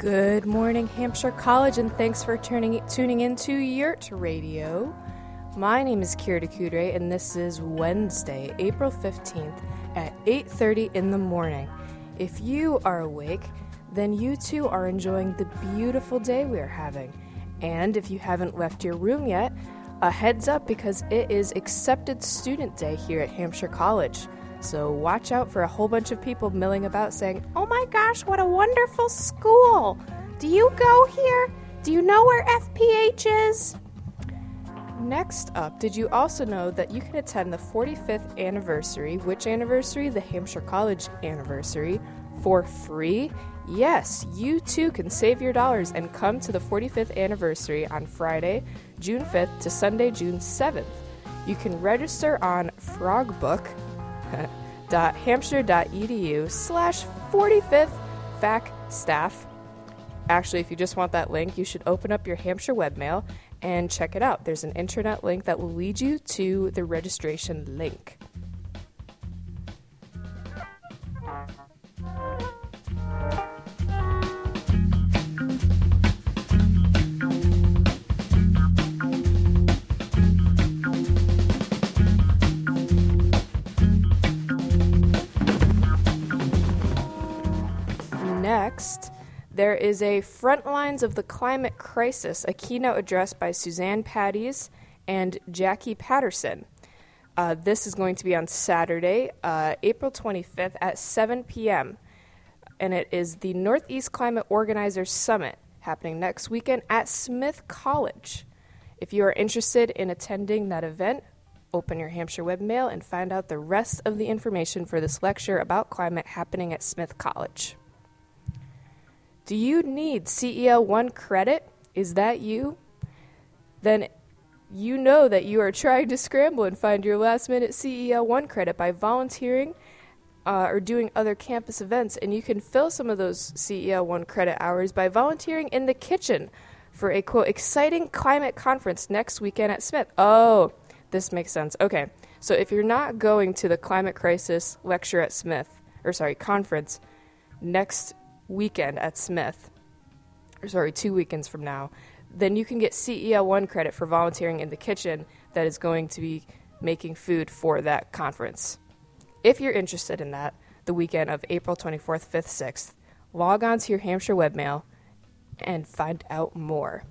Good morning, Hampshire College, and thanks for tuning into Yurt Radio. My name is Kira DeCudre, and this is Wednesday, April 15th at 8:30 in the morning. If you are awake, then you too are enjoying the beautiful day we are having. And if you haven't left your room yet, a heads up because it is Accepted Student Day here at Hampshire College. So watch out for a whole bunch of people milling about saying, "Oh my gosh, what a wonderful school! Do you go here? Do you know where FPH is?" Next up, did you also know that you can attend the 45th anniversary, which anniversary? The Hampshire College anniversary, for free? Yes, you too can save your dollars and come to the 45th anniversary on Friday, June 5th to Sunday, June 7th. You can register on frogbook.hampshire.edu/45thfacstaff. Actually, if you just want that link, you should open up your Hampshire webmail and check it out. There's an internet link that will lead you to the registration link. Next, there is a Frontlines of the Climate Crisis, a keynote address by Suzanne Patties and Jackie Patterson. This is going to be on Saturday, April 25th at 7 p.m., and it is the Northeast Climate Organizers Summit happening next weekend at Smith College. If you are interested in attending that event, open your Hampshire webmail and find out the rest of the information for this lecture about climate happening at Smith College. Do you need CEL 1 credit? Is that you? Then you know that you are trying to scramble and find your last-minute CEL 1 credit by volunteering or doing other campus events, and you can fill some of those CEL 1 credit hours by volunteering in the kitchen for a, quote, exciting climate conference next weekend at Smith. Oh, this makes sense. Okay, so if you're not going to the climate crisis lecture at Smith, conference next weekend at Smith, 2 weekends from now, then you can get CEL 1 credit for volunteering in the kitchen that is going to be making food for that conference. If you're interested in that, the weekend of April 24th, 5th, 6th, log on to your Hampshire webmail and find out more.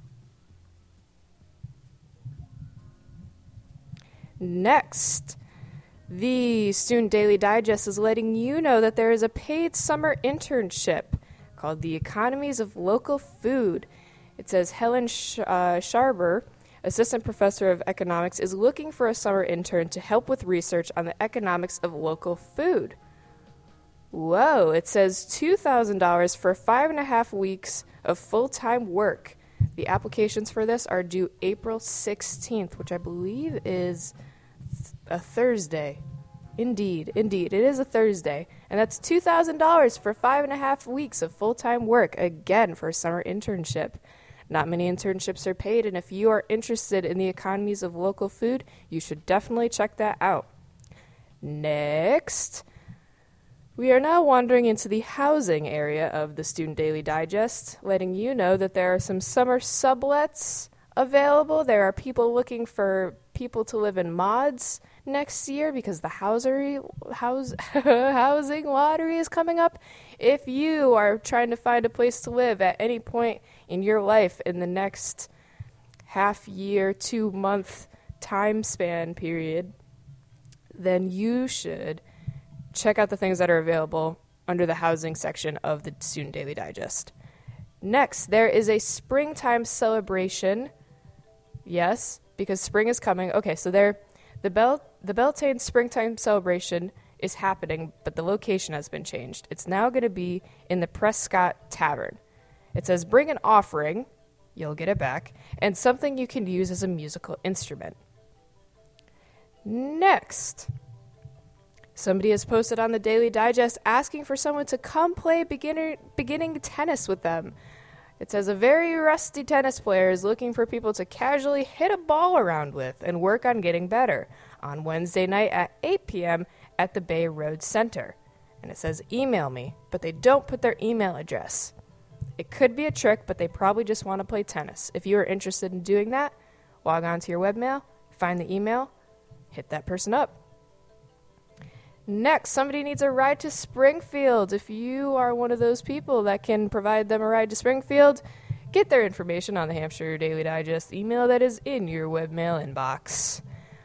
Next, the Student Daily Digest is letting you know that there is a paid summer internship called The Economies of Local Food. It says Helen Sharber, assistant professor of economics, is looking for a summer intern to help with research on the economics of local food. Whoa, it says $2,000 for 5.5 weeks of full-time work. The applications for this are due April 16th, which I believe is a Thursday. Indeed, it is a Thursday. And that's $2,000 for 5.5 weeks of full-time work, again, for a summer internship. Not many internships are paid, and if you are interested in the economies of local food, you should definitely check that out. Next, we are now wandering into the housing area of the Student Daily Digest, letting you know that there are some summer sublets available. There are people looking for people to live in mods next year because the housing lottery is coming up. If you are trying to find a place to live at any point in your life in the next half year, 2 month time span period, then you should check out the things that are available under the housing section of the Student Daily Digest. Next, there is a springtime celebration. Yes, because spring is coming. Okay, so the Beltane Springtime Celebration is happening, but the location has been changed. It's now going to be in the Prescott Tavern. It says, bring an offering, you'll get it back, and something you can use as a musical instrument. Next, somebody has posted on the Daily Digest asking for someone to come play beginning tennis with them. It says a very rusty tennis player is looking for people to casually hit a ball around with and work on getting better on Wednesday night at 8 p.m. at the Bay Road Center. And it says email me, but they don't put their email address. It could be a trick, but they probably just want to play tennis. If you are interested in doing that, log on to your webmail, find the email, hit that person up. Next, somebody needs a ride to Springfield. If you are one of those people that can provide them a ride to Springfield, get their information on the Hampshire Daily Digest email that is in your webmail inbox.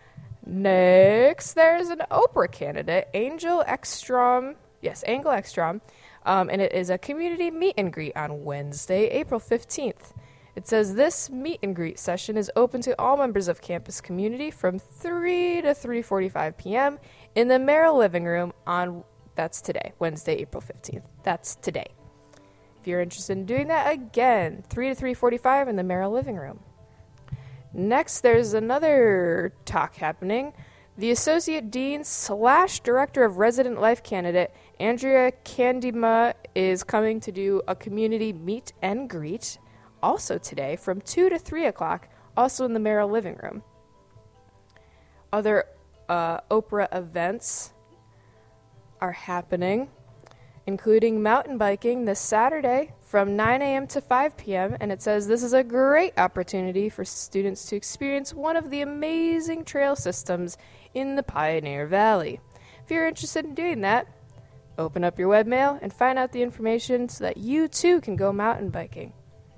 Next, there's an Oprah candidate, Angel Ekstrom. Yes, Angel Ekstrom. And it is a community meet and greet on Wednesday, April 15th. It says this meet and greet session is open to all members of campus community from 3 to 3:45 p.m. in the Merrill Living Room that's today, Wednesday, April 15th. That's today. If you're interested in doing that, again, 3 to 3:45 in the Merrill Living Room. Next, there's another talk happening. The Associate Dean / Director of Resident Life candidate, Andrea Candima, is coming to do a community meet and greet also today from 2 to 3 o'clock, also in the Merrill Living Room. Other Oprah events are happening, including mountain biking this Saturday from 9 a.m. to 5 p.m. And it says this is a great opportunity for students to experience one of the amazing trail systems in the Pioneer Valley. If you're interested in doing that, open up your webmail and find out the information so that you too can go mountain biking.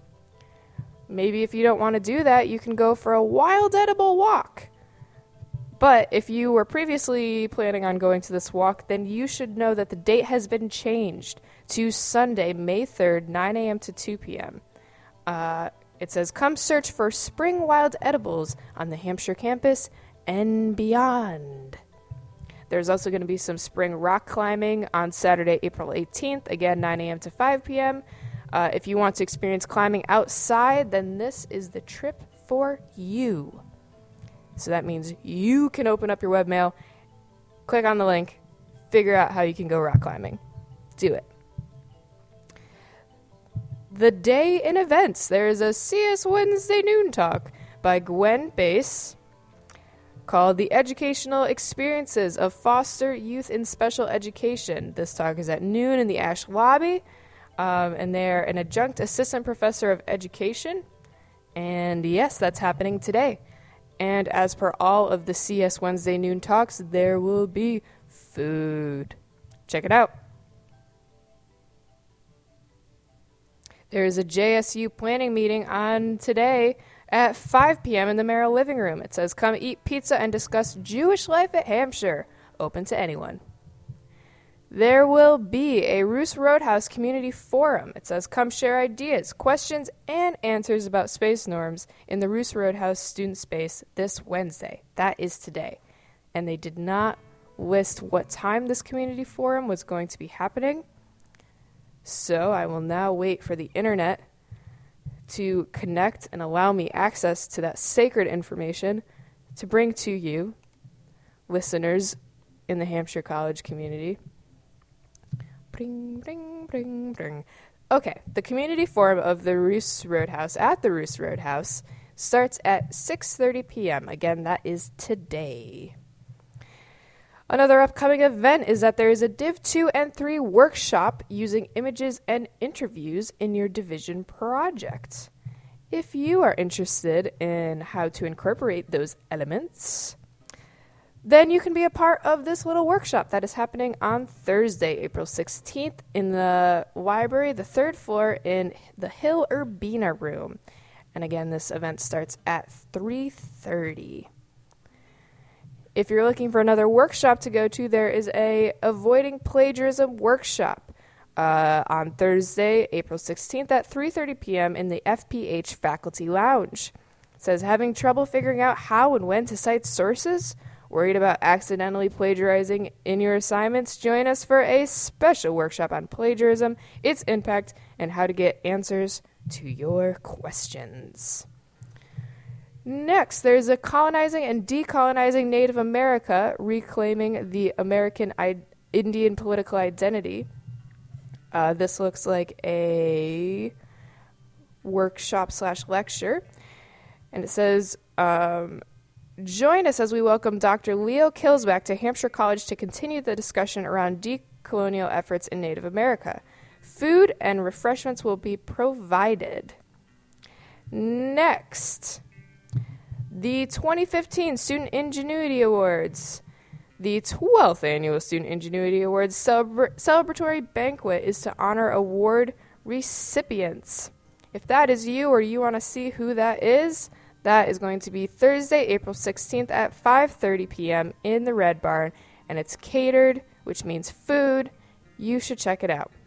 Maybe if you don't want to do that, you can go for a wild edible walk. But if you were previously planning on going to this walk, then you should know that the date has been changed to Sunday, May 3rd, 9 a.m. to 2 p.m. It says, come search for spring wild edibles on the Hampshire campus and beyond. There's also going to be some spring rock climbing on Saturday, April 18th, again, 9 a.m. to 5 p.m. If you want to experience climbing outside, then this is the trip for you. So that means you can open up your webmail, click on the link, figure out how you can go rock climbing. Do it. The day in events. There is a CS Wednesday Noon Talk by Gwen Bass called The Educational Experiences of Foster Youth in Special Education. This talk is at noon in the Ash Lobby, and they're an adjunct assistant professor of education. And yes, that's happening today. And as per all of the CS Wednesday Noon Talks, there will be food. Check it out. There is a JSU planning meeting on today at 5 p.m. in the Merrill Living Room. It says, come eat pizza and discuss Jewish life at Hampshire. Open to anyone. There will be a Roos Roadhouse Community Forum. It says, come share ideas, questions, and answers about space norms in the Roos Roadhouse student space this Wednesday. That is today. And they did not list what time this community forum was going to be happening. So I will now wait for the internet to connect and allow me access to that sacred information to bring to you, listeners in the Hampshire College community. Bring, bring, bring, bring. Okay, the community forum of the Roos Roadhouse at the Roos Roadhouse starts at 6:30 p.m. Again, that is today. Another upcoming event is that there is a Div 2 and 3 workshop using images and interviews in your division project. If you are interested in how to incorporate those elements, then you can be a part of this little workshop that is happening on Thursday, April 16th in the library, the third floor in the Hill Urbina room. And again, this event starts at 3:30. If you're looking for another workshop to go to, there is a Avoiding Plagiarism workshop on Thursday, April 16th at 3:30 p.m. in the FPH Faculty Lounge. It says, having trouble figuring out how and when to cite sources? Worried about accidentally plagiarizing in your assignments? Join us for a special workshop on plagiarism, its impact, and how to get answers to your questions. Next, there's a Colonizing and Decolonizing Native America, Reclaiming the American Indian Political Identity. This looks like a workshop/lecture. And it says, join us as we welcome Dr. Leo Kilsback to Hampshire College to continue the discussion around decolonial efforts in Native America. Food and refreshments will be provided. Next, the 2015 Student Ingenuity Awards. The 12th Annual Student Ingenuity Awards celebratory banquet is to honor award recipients. If that is you or you want to see who that is going to be Thursday, April 16th at 5:30 p.m. in the Red Barn, and it's catered, which means food. You should check it out.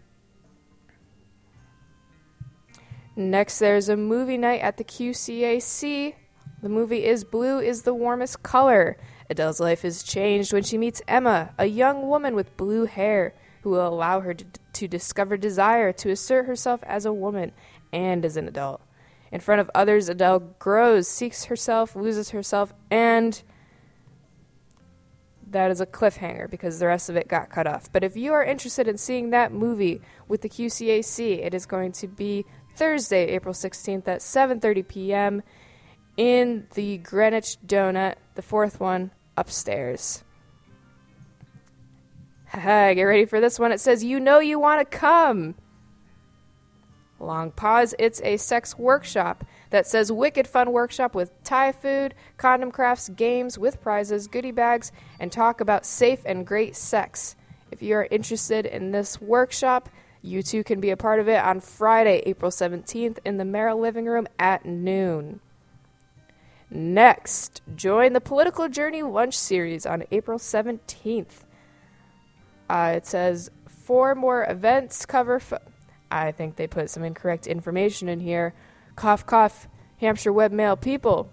Next, there's a movie night at the QCAC. The movie is Blue is the Warmest Color. Adele's life is changed when she meets Emma, a young woman with blue hair who will allow her to discover desire to assert herself as a woman and as an adult. In front of others, Adele grows, seeks herself, loses herself, and that is a cliffhanger because the rest of it got cut off. But if you are interested in seeing that movie with the QCAC, it is going to be Thursday, April 16th at 7:30 p.m. in the Greenwich Donut, the fourth one, upstairs. Haha, get ready for this one. It says, you know you want to come. Long pause. It's a sex workshop that says wicked fun workshop with Thai food, condom crafts, games with prizes, goodie bags, and talk about safe and great sex. If you are interested in this workshop, you too can be a part of it on Friday, April 17th in the Merrill Living Room at noon. Next, join the Political Journey Lunch Series on April 17th. It says 4 more events cover... I think they put some incorrect information in here. Cough, cough, Hampshire Webmail people.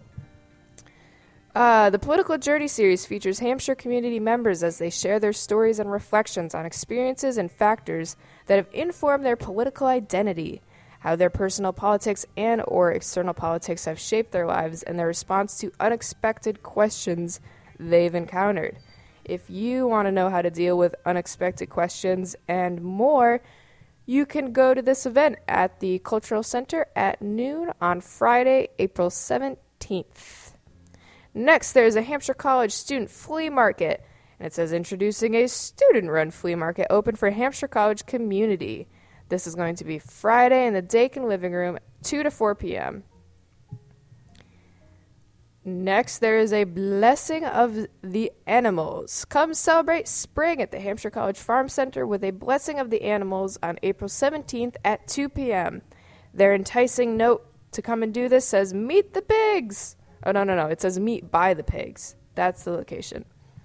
The Political Journey series features Hampshire community members as they share their stories and reflections on experiences and factors that have informed their political identity, how their personal politics and or external politics have shaped their lives, and their response to unexpected questions they've encountered. If you want to know how to deal with unexpected questions and more, you can go to this event at the Cultural Center at noon on Friday, April 17th. Next, there's a Hampshire College student flea market, and it says introducing a student-run flea market open for Hampshire College community. This is going to be Friday in the Dakin Living Room, 2 to 4 p.m. Next, there is a Blessing of the Animals. Come celebrate spring at the Hampshire College Farm Center with a Blessing of the Animals on April 17th at 2 p.m. Their enticing note to come and do this says, meet the pigs. Oh, no. It says meet by the pigs. That's the location.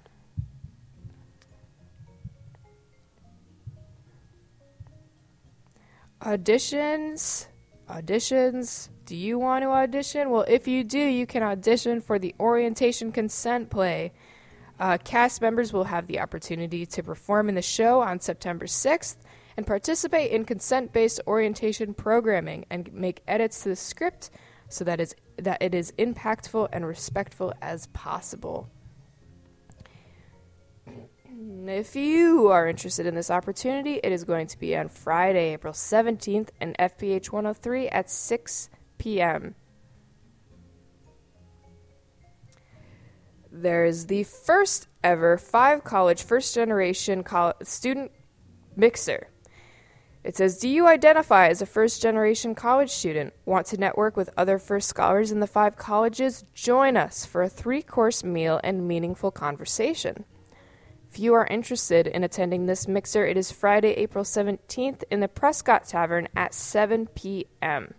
Auditions. Do you want to audition? Well, if you do, you can audition for the orientation consent play. Cast members will have the opportunity to perform in the show on September 6th and participate in consent-based orientation programming and make edits to the script so that it is impactful and respectful as possible. If you are interested in this opportunity, it is going to be on Friday, April 17th in FPH 103 at 6 p.m. There's the first ever 5 college first-generation student mixer. It says, do you identify as a first-generation college student? Want to network with other first scholars in the 5 colleges? Join us for a 3-course meal and meaningful conversation. If you are interested in attending this mixer, it is Friday, April 17th in the Prescott Tavern at 7 p.m.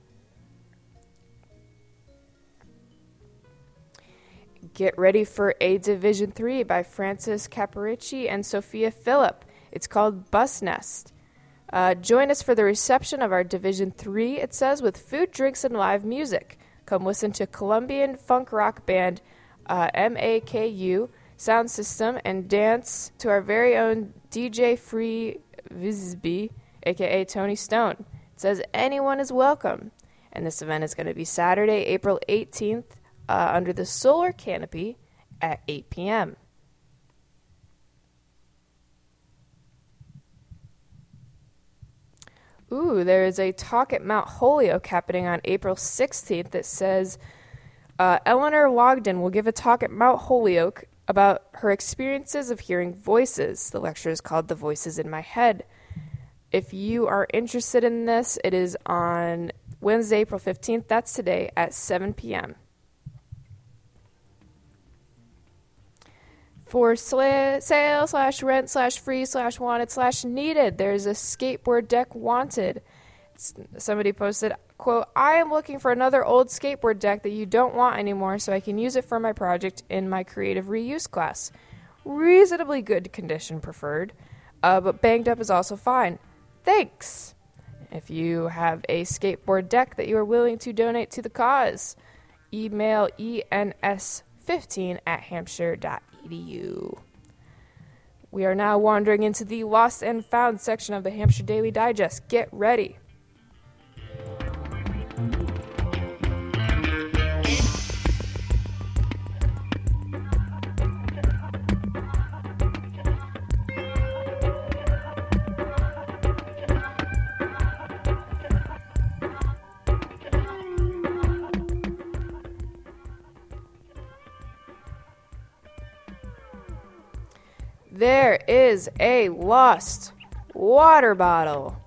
Get ready for A Division 3 by Francis Caparici and Sophia Phillip. It's called Bus Nest. Join us for the reception of our Division 3, it says, with food, drinks, and live music. Come listen to Colombian funk rock band MAKU sound system and dance to our very own DJ Free Visby, aka Tony Stone. It says anyone is welcome. And this event is going to be Saturday, April 18th, under the solar canopy at 8 p.m. Ooh, there is a talk at Mount Holyoke happening on April 16th that says Eleanor Logden will give a talk at Mount Holyoke about her experiences of hearing voices. The lecture is called The Voices in My Head. If you are interested in this, it is on Wednesday, April 15th. That's today at 7 p.m. For sale / rent / free / wanted / needed, there's a skateboard deck wanted. Somebody posted, quote, I am looking for another old skateboard deck that you don't want anymore so I can use it for my project in my creative reuse class. Reasonably good condition preferred, but banged up is also fine. Thanks. If you have a skateboard deck that you are willing to donate to the cause, email ens15@hampshire.edu. We are now wandering into the Lost and Found section of the Hampshire Daily Digest. Get ready. There is a lost water bottle.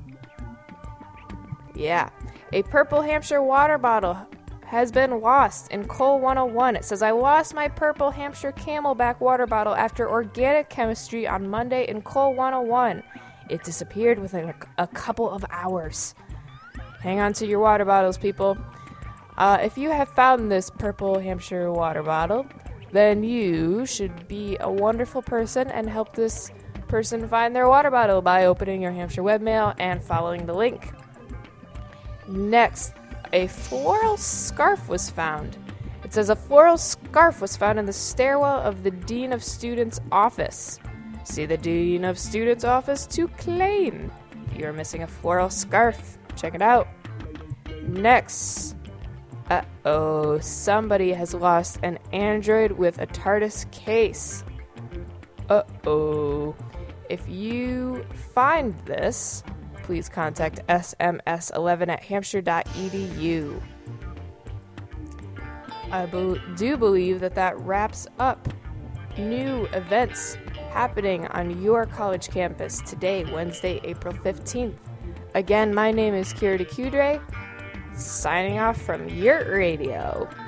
Yeah, a purple Hampshire water bottle has been lost in Cole 101. It says, I lost my purple Hampshire Camelback water bottle after organic chemistry on Monday in Cole 101. It disappeared within a couple of hours. Hang on to your water bottles, people. If you have found this purple Hampshire water bottle, then you should be a wonderful person and help this person find their water bottle by opening your Hampshire webmail and following the link. Next, a floral scarf was found. It says a floral scarf was found in the stairwell of the Dean of Students' office. See the Dean of Students' office to claim. If you're missing a floral scarf, check it out. Next, somebody has lost an Android with a TARDIS case. If you find this, please contact sms11@hampshire.edu. I do believe that wraps up new events happening on your college campus today, Wednesday, April 15th. Again, my name is Kira DeCudre, signing off from Yurt Radio.